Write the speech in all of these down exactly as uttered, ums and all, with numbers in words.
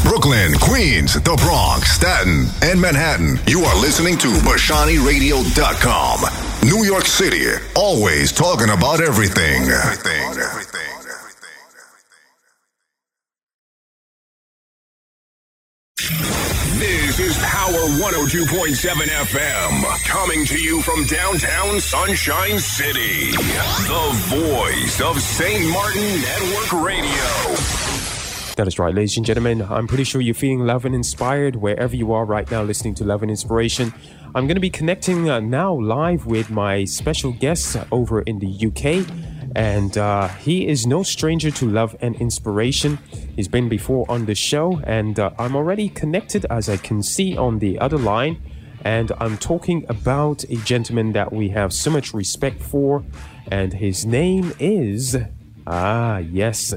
Brooklyn, Queens, the Bronx, Staten, and Manhattan. You are listening to Bashani Radio dot com. New York City, always talking about everything. Everything, everything. This is Power one oh two point seven F M, coming to you from downtown Sunshine City. The voice of Saint Martin Network Radio. That is right, ladies and gentlemen. I'm pretty sure you're feeling love and inspired wherever you are right now listening to Love and Inspiration. I'm going to be connecting uh, now live with my special guest over in the U K. And uh, he is no stranger to love and inspiration. He's been before on the show, and uh, I'm already connected, as I can see on the other line. And I'm talking about a gentleman that we have so much respect for, and his name is, ah, yes,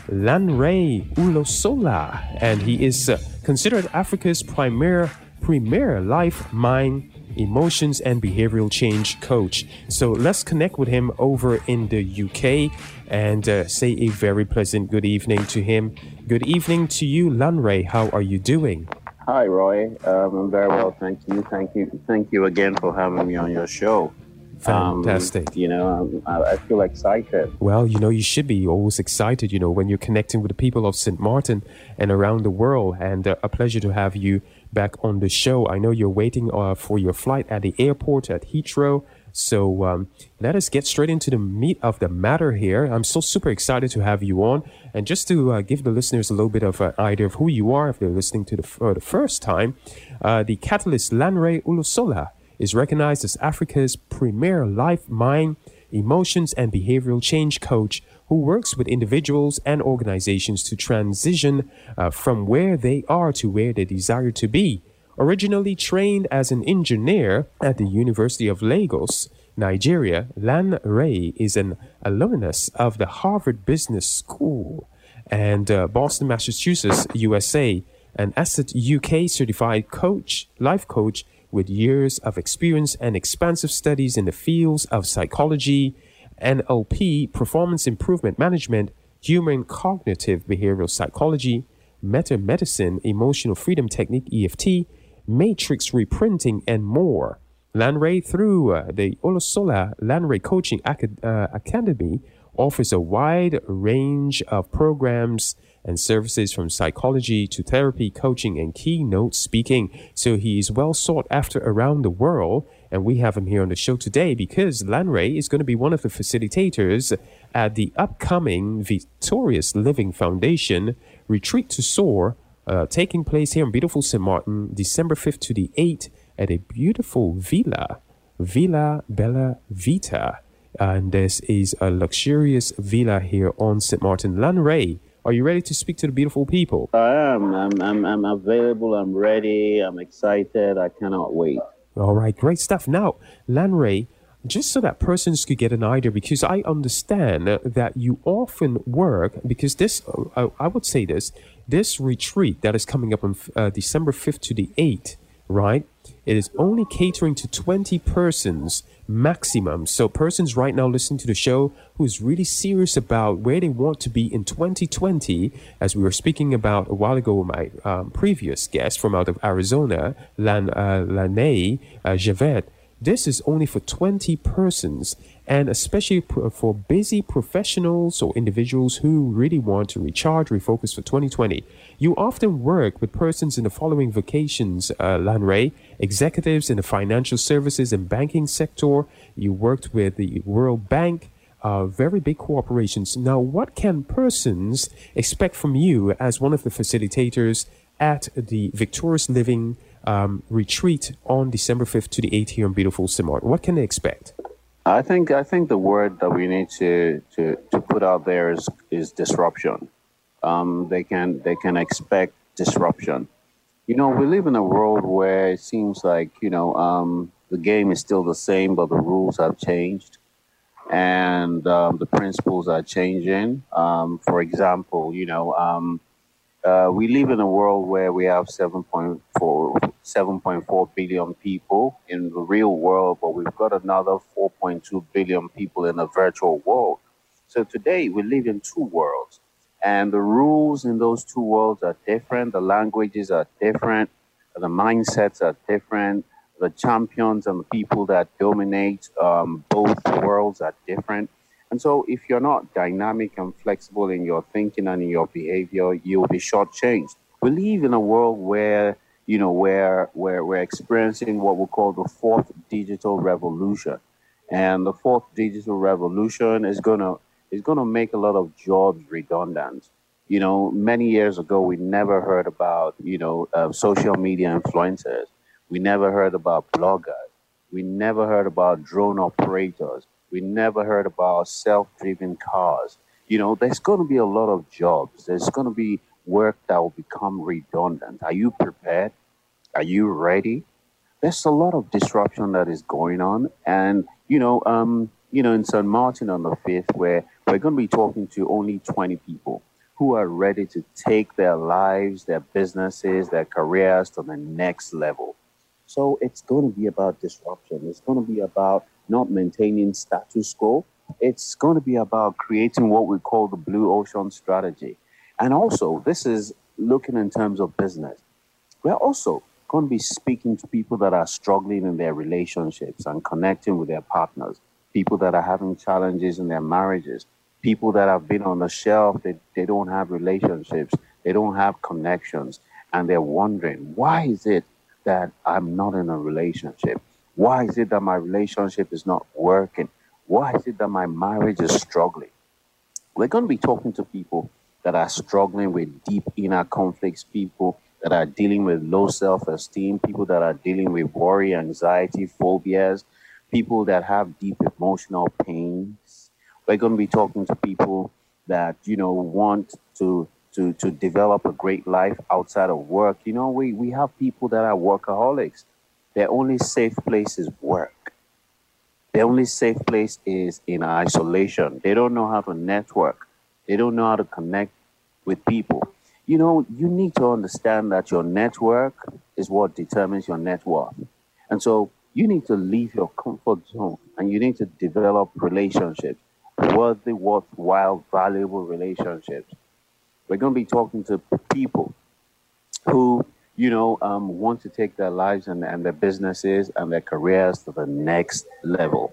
Lanre Ulusola. And he is uh, considered Africa's premier, premier life, mind, emotions and behavioral change coach. So let's connect with him over in the U K and uh, say a very pleasant good evening to him. Good evening to you, Lanre. How are you doing? Hi, Roy. Um, I'm very well, thank you. Thank you. Thank you again for having me on your show. Fantastic. Um, you know, I, I feel excited. Well, you know, you should be always excited, you know, when you're connecting with the people of Saint Martin and around the world. And uh, a pleasure to have you back on the show. I know you're waiting uh, for your flight at the airport at Heathrow. So um, let us get straight into the meat of the matter here. I'm so super excited to have you on. And just to uh, give the listeners a little bit of an idea of who you are, if they're listening to the, for the first time, uh, the catalyst Lanre Ulusola is recognized as Africa's premier life, mind, emotions, and behavioral change coach who works with individuals and organizations to transition uh, from where they are to where they desire to be. Originally trained as an engineer at the University of Lagos, Nigeria, Lanre is an alumnus of the Harvard Business School and uh, Boston, Massachusetts, U S A, an Asset U K certified coach, life coach, with years of experience and expansive studies in the fields of psychology, N L P, performance improvement management, human cognitive behavioral psychology, meta medicine, emotional freedom technique, E F T, matrix reprinting, and more. Lanre, through uh, the Ulusola Lanre Coaching Acad- uh, Academy, offers a wide range of programs and services from psychology to therapy, coaching, and keynote speaking. So he is well sought after around the world. And we have him here on the show today because Lanre is going to be one of the facilitators at the upcoming Victorious Living Foundation Retreat to Soar, uh, taking place here in beautiful Saint Martin, December fifth to the eighth at a beautiful villa, Villa Bella Vita. And this is a luxurious villa here on Saint Martin. Lanre, are you ready to speak to the beautiful people? I am. I'm, I'm, I'm available. I'm ready. I'm excited. I cannot wait. All right, great stuff. Now, Lanre, just so that persons could get an idea, because I understand that you often work, because this, uh, I would say this, this retreat that is coming up on uh, December fifth to the eighth, right? It is only catering to twenty persons maximum. So persons right now listening to the show who's really serious about where they want to be in twenty twenty, as we were speaking about a while ago with my um, previous guest from out of Arizona, Lan, uh, Lane uh, Javette. This is only for twenty persons, and especially for busy professionals or individuals who really want to recharge, refocus for twenty twenty. You often work with persons in the following vocations, uh, Lanre: executives in the financial services and banking sector. You worked with the World Bank, uh, very big corporations. Now, what can persons expect from you as one of the facilitators at the Victorious Living Um, retreat on December fifth to the eighth here in beautiful Saint Martin? What can they expect? I think I think the word that we need to to, to put out there is is disruption. Um, they can they can expect disruption. You know, we live in a world where it seems like, you know, um, the game is still the same, but the rules have changed, and um, the principles are changing. Um, for example, you know. Um, Uh, we live in a world where we have seven point four billion people in the real world, but we've got another four point two billion people in the virtual world. So today we live in two worlds. And the rules in those two worlds are different. The languages are different. The mindsets are different. The champions and the people that dominate um, both worlds are different. And so if you're not dynamic and flexible in your thinking and in your behavior, you'll be shortchanged. We live in a world where, you know, where, where we're experiencing what we call the fourth digital revolution. And the fourth digital revolution is going to is going to make a lot of jobs redundant. You know, many years ago, we never heard about, you know, uh, social media influencers. We never heard about bloggers. We never heard about drone operators. We never heard about self-driven cars. You know, there's going to be a lot of jobs. There's going to be work that will become redundant. Are you prepared? Are you ready? There's a lot of disruption that is going on. And, you know, um, you know, in Saint Martin on the fifth, where we're going to be talking to only twenty people who are ready to take their lives, their businesses, their careers to the next level. So it's going to be about disruption. It's going to be about not maintaining status quo. It's going to be about creating what we call the blue ocean strategy. And also, this is looking in terms of business. We're also going to be speaking to people that are struggling in their relationships and connecting with their partners, people that are having challenges in their marriages, people that have been on the shelf, they, they don't have relationships, they don't have connections, and they're wondering, why is it that I'm not in a relationship? Why is it that my relationship is not working? Why is it that my marriage is struggling? We're going to be talking to people that are struggling with deep inner conflicts, people that are dealing with low self-esteem, people that are dealing with worry, anxiety, phobias, people that have deep emotional pains. We're going to be talking to people that, you know, want to to to develop a great life outside of work. You know, we, we have people that are workaholics. Their only safe place is work. Their only safe place is in isolation. They don't know how to network. They don't know how to connect with people. You know, you need to understand that your network is what determines your net worth. And so you need to leave your comfort zone and you need to develop relationships, worthy, worthwhile, valuable relationships. We're going to be talking to people who, you know, um, want to take their lives and, and their businesses and their careers to the next level.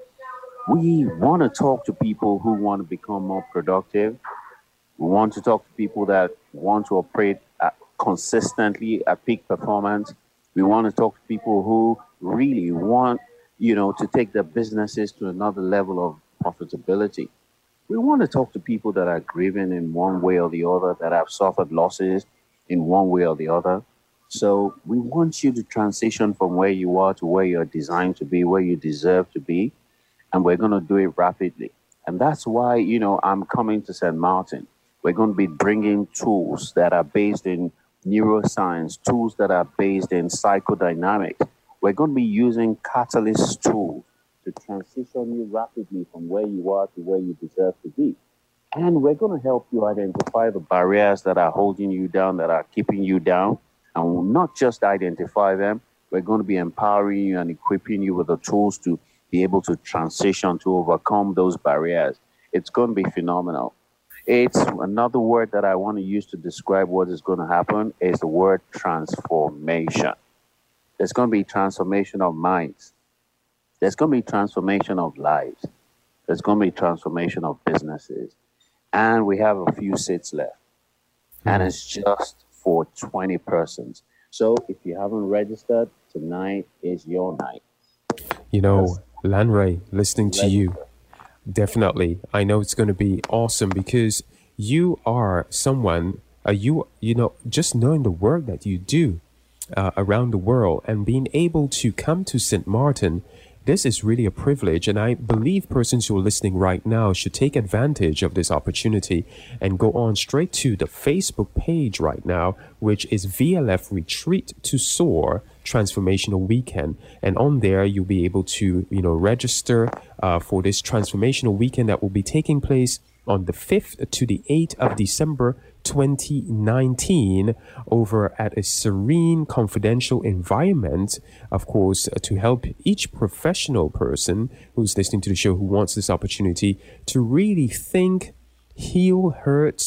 We want to talk to people who want to become more productive. We want to talk to people that want to operate at, consistently at peak performance. We want to talk to people who really want, you know, to take their businesses to another level of profitability. We want to talk to people that are grieving in one way or the other, that have suffered losses in one way or the other. So we want you to transition from where you are to where you're designed to be, where you deserve to be. And we're going to do it rapidly. And that's why, you know, I'm coming to Saint Martin. We're going to be bringing tools that are based in neuroscience, tools that are based in psychodynamics. We're going to be using catalyst tools to transition you rapidly from where you are to where you deserve to be. And we're going to help you identify the barriers that are holding you down, that are keeping you down. And we'll not just identify them, we're going to be empowering you and equipping you with the tools to be able to transition, to overcome those barriers. It's going to be phenomenal. It's another word that I want to use to describe what is going to happen is the word transformation. There's going to be transformation of minds. There's going to be transformation of lives. There's going to be transformation of businesses. And we have a few seats left. And it's just for twenty persons. So if you haven't registered, tonight is your night. You know, Lanray, listening to you, definitely, I know it's going to be awesome because you are someone, uh, you, you know, just knowing the work that you do uh, around the world and being able to come to Saint Martin, this is really a privilege, and I believe persons who are listening right now should take advantage of this opportunity and go on straight to the Facebook page right now, which is V L F Retreat to Soar Transformational Weekend. And on there, you'll be able to, you know, register uh, for this transformational weekend that will be taking place on the fifth to the eighth of December twenty nineteen over at a serene, confidential environment, of course, uh, to help each professional person who's listening to the show who wants this opportunity to really think, heal hurts,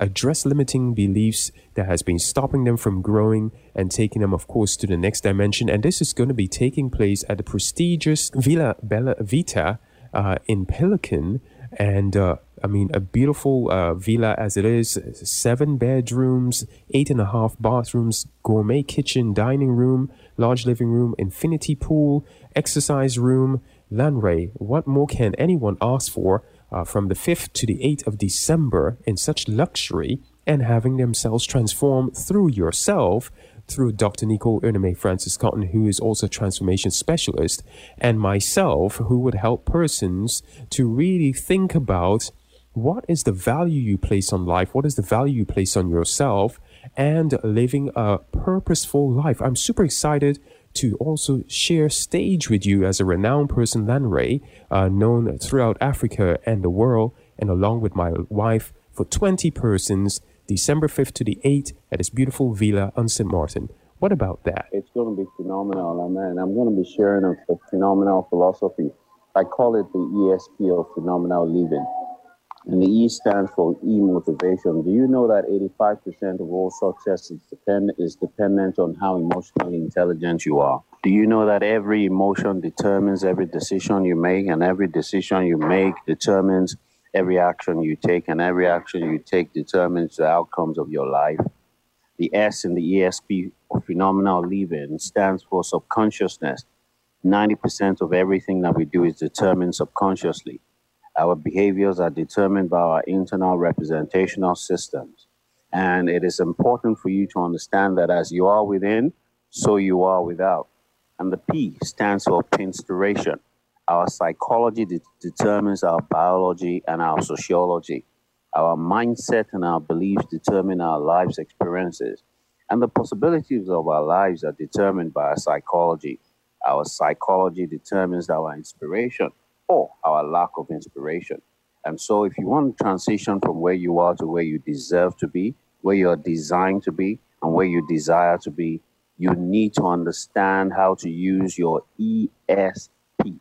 address limiting beliefs that has been stopping them from growing and taking them, of course, to the next dimension. And this is going to be taking place at the prestigious Villa Bella Vita uh, in Pelican. And uh, I mean, a beautiful uh, villa as it is, seven bedrooms, eight and a half bathrooms, gourmet kitchen, dining room, large living room, infinity pool, exercise room. Lanray, what more can anyone ask for uh, from the fifth to the eighth of December in such luxury and having themselves transformed through yourself, through Doctor Nicole Erneme Francis Cotton, who is also a transformation specialist, and myself, who would help persons to really think about what is the value you place on life, what is the value you place on yourself, and living a purposeful life. I'm super excited to also share stage with you as a renowned person, Lanray, uh, known throughout Africa and the world, and along with my wife, for twenty persons, December fifth to the eighth at this beautiful villa on Saint Martin. What about that? It's going to be phenomenal, man. I'm going to be sharing a, a phenomenal philosophy. I call it the E S P of phenomenal living. And the E stands for E motivation. Do you know that eighty-five percent of all success is, depend- is dependent on how emotionally intelligent you are? Do you know that every emotion determines every decision you make, and every decision you make determines every action you take, and every action you take determines the outcomes of your life? The S in the E S P of phenomenal living stands for subconsciousness. ninety percent of everything that we do is determined subconsciously. Our behaviors are determined by our internal representational systems. And it is important for you to understand that as you are within, so you are without. And the P stands for pinstoration. Our psychology de- determines our biology and our sociology. Our mindset and our beliefs determine our life's experiences. And the possibilities of our lives are determined by our psychology. Our psychology determines our inspiration or our lack of inspiration. And so if you want to transition from where you are to where you deserve to be, where you're designed to be, and where you desire to be, you need to understand how to use your E S P.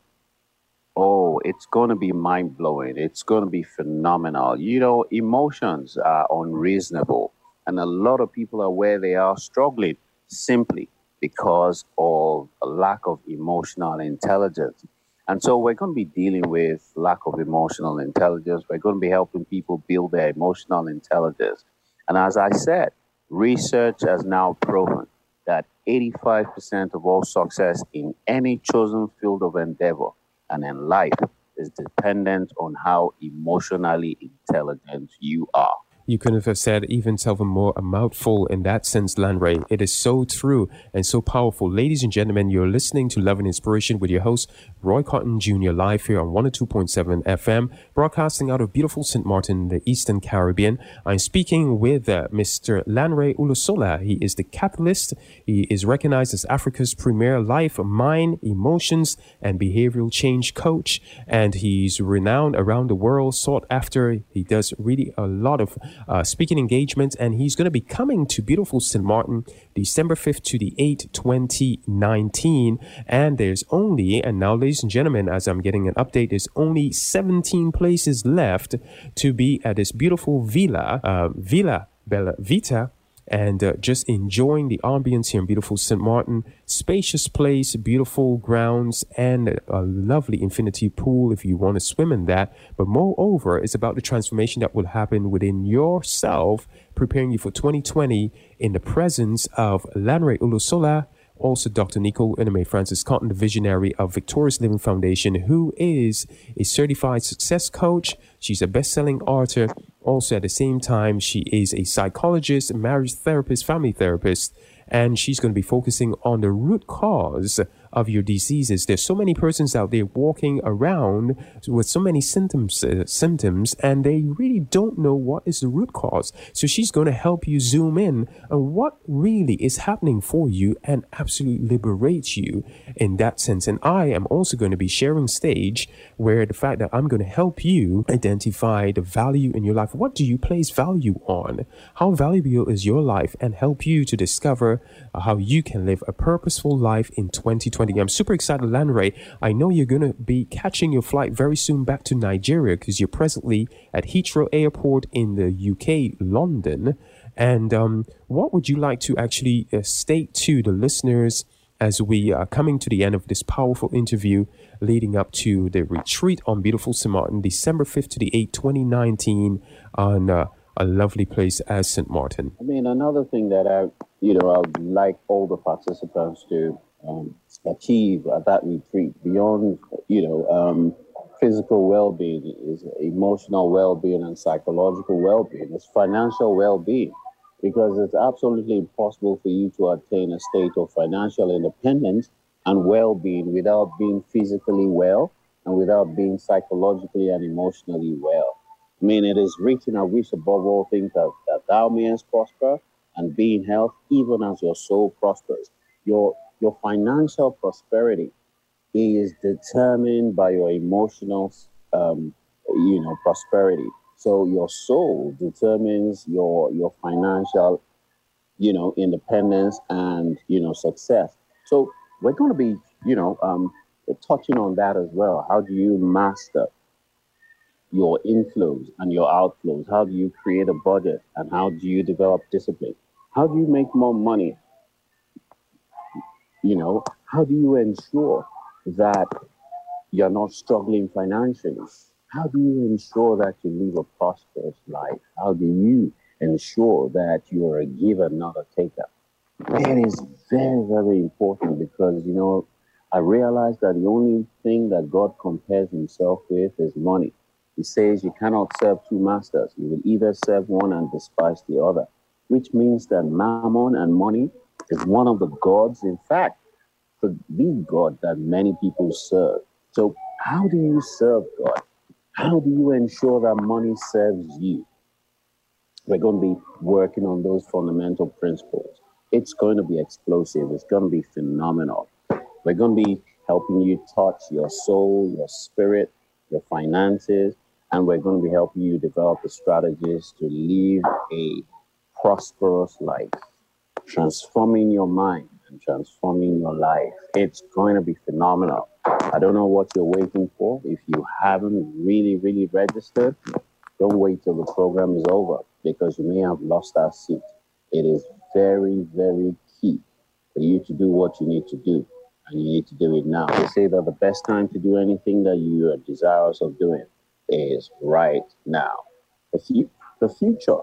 Oh, it's going to be mind-blowing. It's going to be phenomenal. You know, emotions are unreasonable, and a lot of people are where they are struggling simply because of a lack of emotional intelligence. And so we're going to be dealing with lack of emotional intelligence. We're going to be helping people build their emotional intelligence. And as I said, research has now proven that eighty-five percent of all success in any chosen field of endeavor and in life is dependent on how emotionally intelligent you are. You couldn't have said even something more a mouthful in that sense, Lanray. It is so true and so powerful. Ladies and gentlemen, you're listening to Love and Inspiration with your host, Roy Cotton Junior, live here on one oh two point seven F M, broadcasting out of beautiful Saint Martin, the Eastern Caribbean. I'm speaking with uh, Mister Lanray Olusola. He is the catalyst. He is recognized as Africa's premier life, mind, emotions, and behavioral change coach. And he's renowned around the world, sought after. He does really a lot of Uh, speaking engagements, and he's going to be coming to beautiful Saint Martin December fifth to the eighth, twenty nineteen. And there's only, and now ladies and gentlemen, as I'm getting an update, there's only seventeen places left to be at this beautiful villa, uh, Villa Bella Vita, and uh, just enjoying the ambience here in beautiful Saint Martin. Spacious place, beautiful grounds, and a lovely infinity pool if you want to swim in that. But moreover, it's about the transformation that will happen within yourself, preparing you for twenty twenty in the presence of Lanray Olusola, also Doctor Nicole Erneme Francis Cotton, the visionary of Victorious Living Foundation, who is a certified success coach. She's a best-selling author. Also, at the same time, she is a psychologist, marriage therapist, family therapist, and she's going to be focusing on the root cause of your diseases. There's so many persons out there walking around with so many symptoms, uh, symptoms, and they really don't know what is the root cause. So she's going to help you zoom in on what really is happening for you and absolutely liberate you in that sense. And I am also going to be sharing stage where the fact that I'm going to help you identify the value in your life. What do you place value on? How valuable is your life? And help you to discover how you can live a purposeful life in twenty twenty. twenty. I'm super excited, Lanre. I know you're going to be catching your flight very soon back to Nigeria because you're presently at Heathrow Airport in the U K, London. And um, what would you like to actually uh, state to the listeners as we are coming to the end of this powerful interview leading up to the retreat on beautiful Saint Martin, December fifth to the eighth, twenty nineteen, on uh, a lovely place as Saint Martin? I mean, another thing that I, you know, I would like all the participants to um, achieve at that retreat beyond, you know, um, physical well-being is emotional well-being and psychological well-being. It's financial well-being, because it's absolutely impossible for you to attain a state of financial independence and well-being without being physically well and without being psychologically and emotionally well. I mean, it is written, I wish above all things that, that thou mayest prosper and be in health, even as your soul prospers. Your, your financial prosperity is determined by your emotional, um, you know, prosperity. So your soul determines your your financial, you know, independence and, you know, success. So we're going to be, you know, um, touching on that as well. How do you master your inflows and your outflows? How do you create a budget? And how do you develop discipline? How do you make more money? You know, how do you ensure that you're not struggling financially? How do you ensure that you live a prosperous life? How do you ensure that you're a giver, not a taker? It is very, very important because, you know, I realize that the only thing that God compares himself with is money. He says you cannot serve two masters. You will either serve one and despise the other, which means that mammon and money is one of the gods, in fact, the God that many people serve. So how do you serve God? How do you ensure that money serves you? We're going to be working on those fundamental principles. It's going to be explosive. It's going to be phenomenal. We're going to be helping you touch your soul, your spirit, your finances, and we're going to be helping you develop the strategies to live a prosperous life, transforming your mind and transforming your life. It's going to be phenomenal. I don't know what you're waiting for. If you haven't really, really registered, don't wait till the program is over because you may have lost that seat. It is very, very key for you to do what you need to do, and you need to do it now. They say that the best time to do anything that you are desirous of doing is right now. The, fu- the future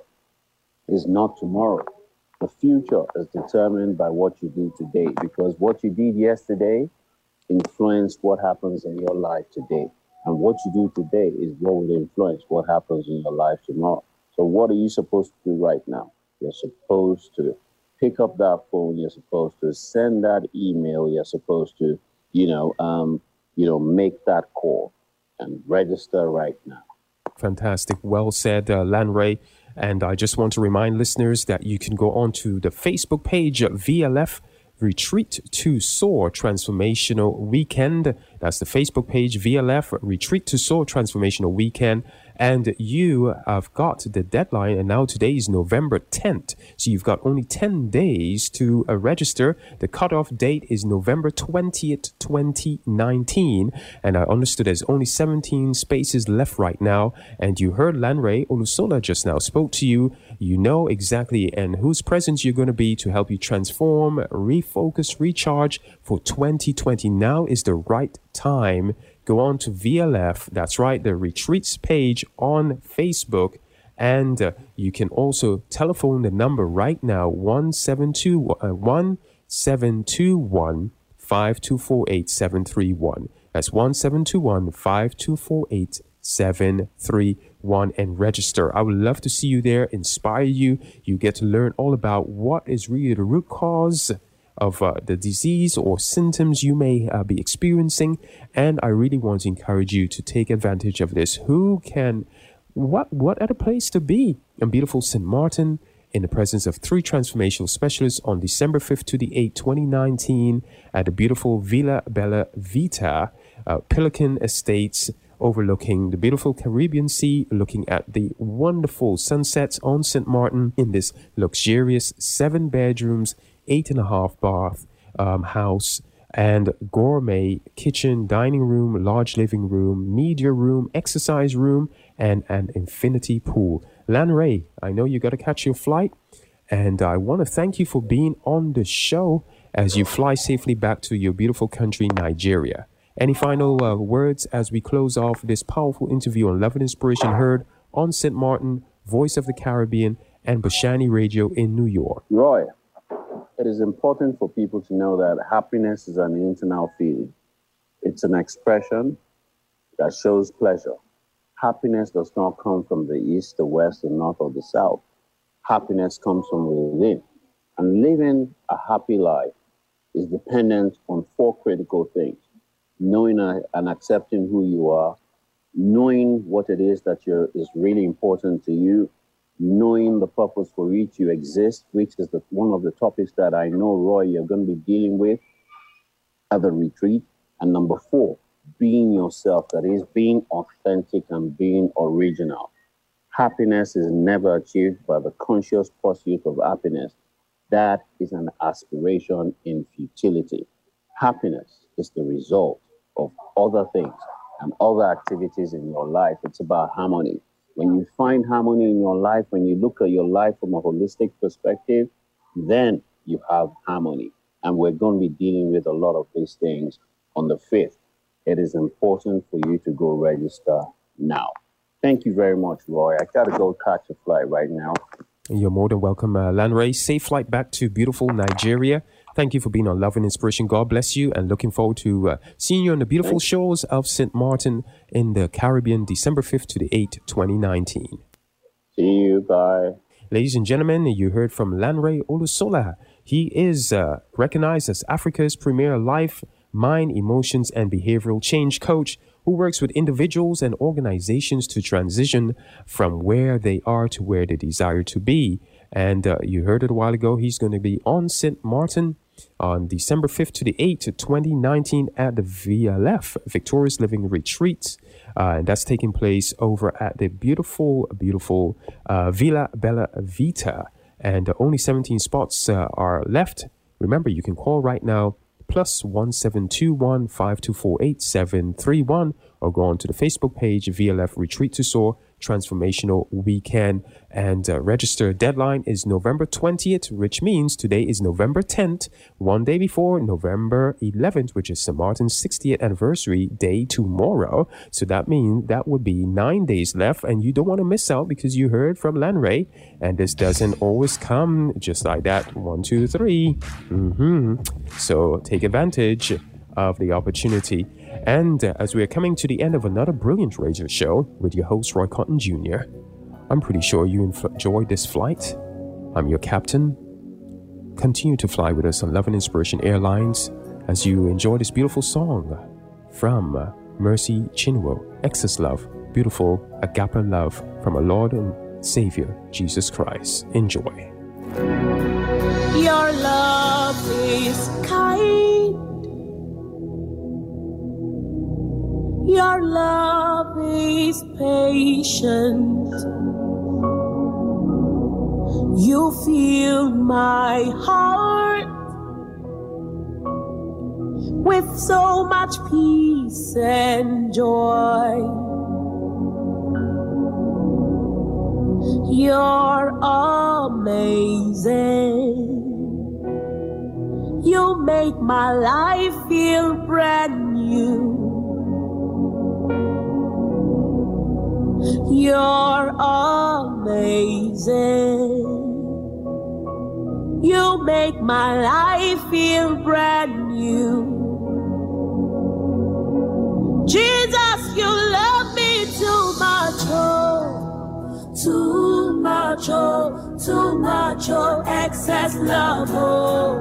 is not tomorrow. The future is determined by what you do today, because what you did yesterday influenced what happens in your life today. And what you do today is what will influence what happens in your life tomorrow. So what are you supposed to do right now? You're supposed to pick up that phone. You're supposed to send that email. You're supposed to, you know, um, you know, make that call and register right now. Fantastic. Well said, uh, Lanre. And I just want to remind listeners that you can go on to the Facebook page, V L F Retreat to Soar Transformational Weekend. That's the Facebook page, V L F Retreat to Soar Transformational Weekend. And you have got the deadline, and now today is November tenth. So you've got only ten days to uh, register. The cutoff date is November twentieth, twenty nineteen. And I understood there's only seventeen spaces left right now. And you heard Lanre Olusola just now spoke to you. You know exactly and whose presence you're going to be to help you transform, refocus, recharge for twenty twenty. Now is the right time. Go on to V L F, that's right, the retreats page on Facebook, and uh, you can also telephone the number right now, one seven two one, five two four eight, seven three one. That's one seven two one, five two four eight, seven three one, and register. I would love to see you there, inspire you. You get to learn all about what is really the root cause of uh, the disease or symptoms you may uh, be experiencing. And I really want to encourage you to take advantage of this. Who can, what, what other place to be in beautiful Saint Martin in the presence of three transformational specialists on December fifth to the eighth, twenty nineteen at the beautiful Villa Bella Vita, uh, Pelican Estates, overlooking the beautiful Caribbean Sea, looking at the wonderful sunsets on Saint Martin in this luxurious seven bedrooms, eight and a half bath um, house. and gourmet kitchen, dining room, large living room, media room, exercise room, and an infinity pool. Lanray, I know you got to catch your flight, and I want to thank you for being on the show as you fly safely back to your beautiful country, Nigeria. Any final uh, words as we close off this powerful interview on Love and Inspiration, heard on Saint Martin, Voice of the Caribbean, and Bashani Radio in New York? Roy, it is important for people to know that happiness is an internal feeling. It's an expression that shows pleasure. Happiness does not come from the east, the west, the north, or the south. Happiness comes from within. And living a happy life is dependent on four critical things: knowing and accepting who you are, knowing what it is that you're, is really important to you, knowing the purpose for which you exist, which is the, one of the topics that I know, Roy, you're going to be dealing with at the retreat. And number four, being yourself, that is, being authentic and being original. Happiness is never achieved by the conscious pursuit of happiness. That is an aspiration in futility. Happiness is the result of other things and other activities in your life. It's about harmony. When you find harmony in your life, when you look at your life from a holistic perspective, then you have harmony. And we're going to be dealing with a lot of these things on the fifth. It is important for you to go register now. Thank you very much, Roy. I got to go catch a flight right now. You're more than welcome, uh, Lanray. Safe flight back to beautiful Nigeria. Thank you for being on Love and Inspiration. God bless you, and looking forward to uh, seeing you on the beautiful shores of Saint Martin in the Caribbean, December fifth to the eighth, twenty nineteen. See you. Bye. Ladies and gentlemen, you heard from Lanray Olusola. He is uh, recognized as Africa's premier life, mind, emotions, and behavioral change coach who works with individuals and organizations to transition from where they are to where they desire to be. And uh, you heard it a while ago, he's going to be on Saint Martin on December fifth to the eighth, twenty nineteen at the V L F, Victorious Living Retreat. Uh, and that's taking place over at the beautiful, beautiful uh, Villa Bella Vita. And uh, only seventeen spots uh, are left. Remember, you can call right now, plus one seven two one, five two four eight, seven three one, or go on to the Facebook page, V L F Retreat to Soar Transformational Weekend. And uh, register deadline is November twentieth, which means today is November tenth, one day before November eleventh, which is Saint Martin's sixtieth anniversary day tomorrow. So that means that would be nine days left, and you don't want to miss out because you heard from Lanray, and this doesn't always come just like that. One, two, three. Mm-hmm. So take advantage of the opportunity. And uh, as we are coming to the end of another brilliant radio show with your host, Roy Cotton Junior, I'm pretty sure you enjoyed this flight. I'm your captain. Continue to fly with us on Love and Inspiration Airlines as you enjoy this beautiful song from uh, Mercy Chinwo, Excess Love, beautiful agape love from our Lord and Savior, Jesus Christ. Enjoy. Your love is kind. Your love is patient. You fill my heart with so much peace and joy. You're amazing. You make my life feel brand new. You're amazing. You make my life feel brand new. Jesus, you love me too much, oh, too much, oh, too much, oh, excess love, oh.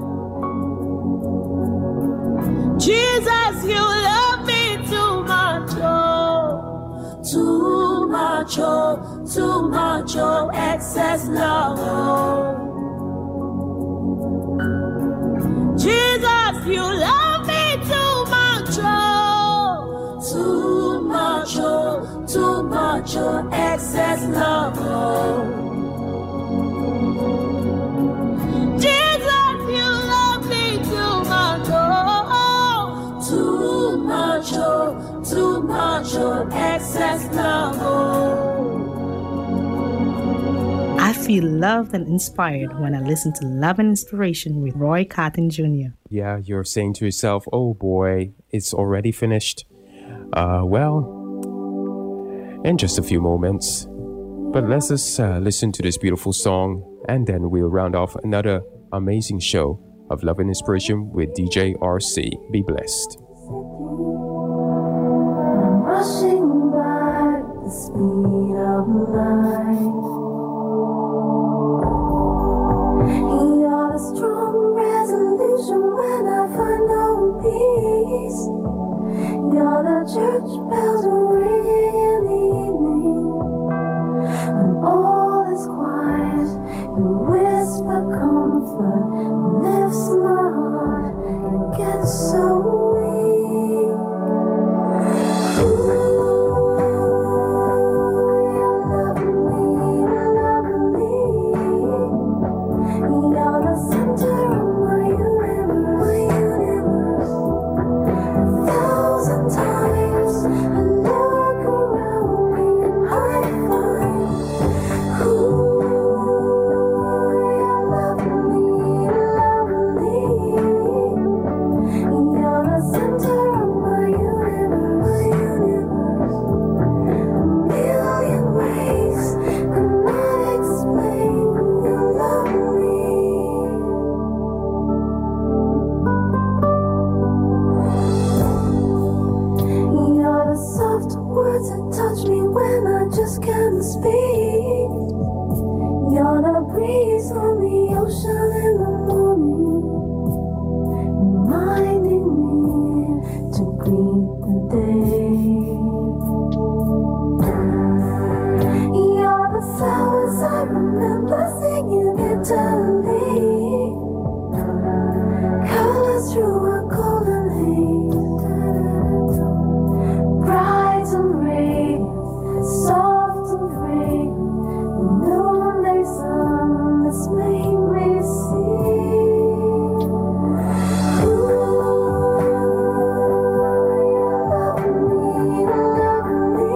Jesus, you love me too much, oh. Too much, oh, too much, oh, excess love, oh. Jesus, you love me too much, oh. Too much, oh, too much, oh, excess love, oh. Jesus, you love me too much, oh. feel loved and inspired when I listen to Love and Inspiration with Roy Cotton Junior Yeah, you're saying to yourself, oh boy, it's already finished. Uh, well, in just a few moments. But let's just uh, listen to this beautiful song, and then we'll round off another amazing show of Love and Inspiration with D J R C. Be blessed. I'm rushing by the speed of light. You're the strong resolution when I find no peace. You're the church bells ringing in the evening. When all is quiet, you whisper comfort, lifts my heart, and it gets so weak. Ooh, you love me, love me. You're the center of my universe, my universe. A thousand times I look around me and I find who you love me, love me. You're the center of my universe, my universe. A million ways could not explain you love me. You're the soft words that touch me when I just can't speak. You're the breeze on the ocean in the morning, reminding me to greet the day. You're the flowers I remember singing eternally, colors through a golden haze, bright and radiant, soft and fragrant, noonday sun that's made me see. Ooh, you love me, love me.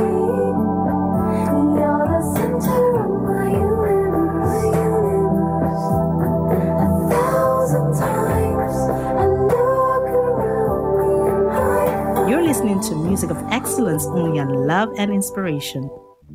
You're the center of my universe, my universe. A thousand times I look around me and I find You're listening to Music of Excellence only on Love and Inspiration.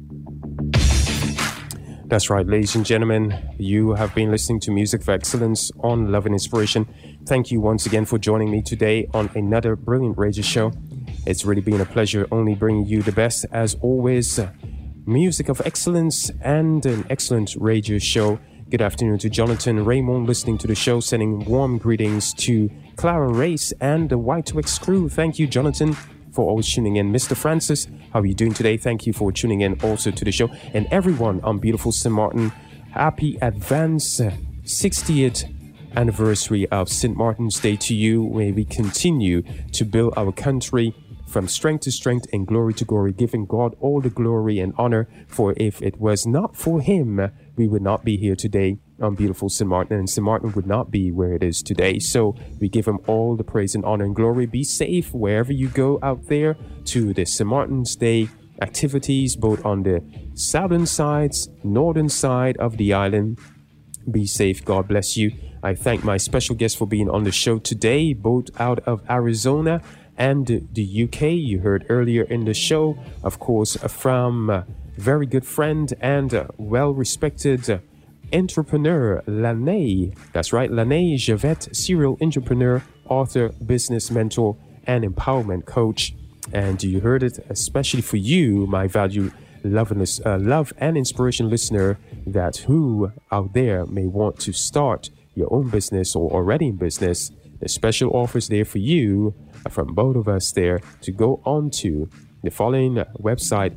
That's right, ladies and gentlemen. You have been listening to Music of Excellence on Love and Inspiration. Thank you once again for joining me today on another brilliant radio show. It's really been a pleasure only bringing you the best, as always, Music of Excellence and an excellent radio show. Good afternoon to Jonathan Raymond listening to the show, sending warm greetings to Clara Race and the Y two X crew. Thank you, Jonathan, for always tuning in. Mister Francis, how are you doing today? Thank you for tuning in also to the show. And everyone on beautiful Saint Martin, happy advance sixtieth anniversary of Saint Martin's Day to you. May we continue to build our country from strength to strength and glory to glory, giving God all the glory and honor. For if it was not for him, we would not be here today on beautiful Saint Martin, and Saint Martin would not be where it is today. So we give him all the praise and honor and glory. Be safe wherever you go out there to the Saint Martin's Day activities, both on the southern sides, northern side of the island. Be safe. God bless you. I thank my special guests for being on the show today, both out of Arizona and the U K. You heard earlier in the show, of course, from a very good friend and uh, well-respected uh, entrepreneur, Lanae. That's right, Lanae Javette, serial entrepreneur, author, business mentor, and empowerment coach. And you heard it especially for you, my valued love and, uh, love and inspiration listener, that who out there may want to start your own business or already in business. The special offers there for you from both of us there to go on to the following website,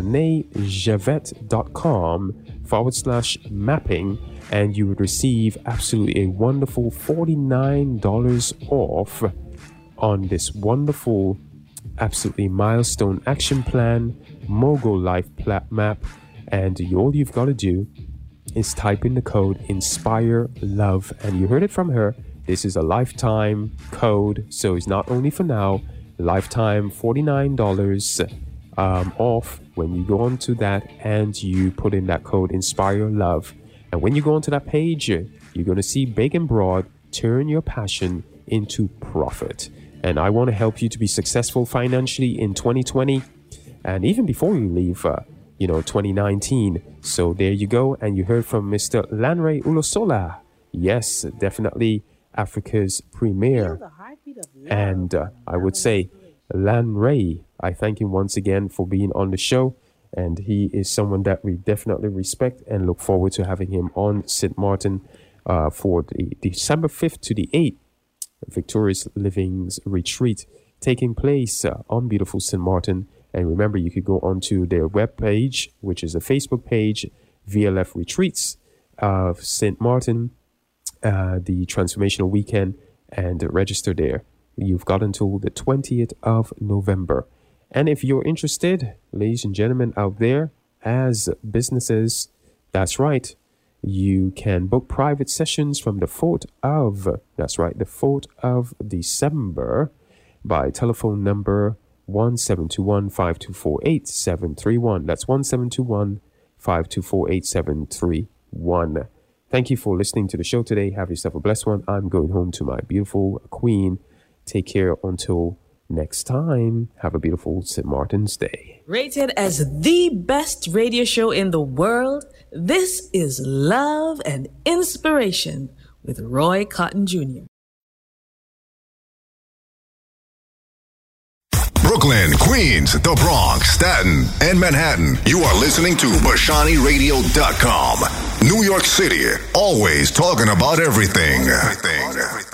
lanaejavette.com forward slash mapping, and you would receive absolutely a wonderful forty-nine dollars off on this wonderful, absolutely milestone action plan, mogul life pla- map. And you, all you've got to do is type in the code INSPIRE LOVE, and you heard it from her. This is a lifetime code, so it's not only for now. Lifetime forty-nine dollars, um, off when you go onto that and you put in that code Inspire Love. And when you go onto that page, you're going to see big and broad, turn your passion into profit. And I want to help you to be successful financially in twenty twenty and even before you leave, uh, you know, twenty nineteen. So there you go. And you heard from Mister Lanre Ulusola. Yes, definitely Africa's premier. And uh, I would say, Lanre, I thank him once again for being on the show. And he is someone that we definitely respect and look forward to having him on Saint Martin uh, for the December fifth to the eighth Victorious Living's Retreat taking place uh, on beautiful Saint Martin. And remember, you could go onto their webpage, which is a Facebook page, V L F Retreats of Saint Martin, uh, the Transformational Weekend, and register there. You've got until the twentieth of November. And if you're interested, ladies and gentlemen out there, as businesses, that's right, you can book private sessions from the fourth of, that's right, the fourth of December by telephone number one seven two one, five two four eight, seven three one. That's one seven two one, five two four eight, seven three one. Thank you for listening to the show today. Have yourself a blessed one. I'm going home to my beautiful queen. Take care until next time. Have a beautiful Saint Martin's Day. Rated as the best radio show in the world, this is Love and Inspiration with Roy Cotton Junior Brooklyn, Queens, the Bronx, Staten, and Manhattan. You are listening to Bashani Radio dot com. New York City, always talking about everything. everything.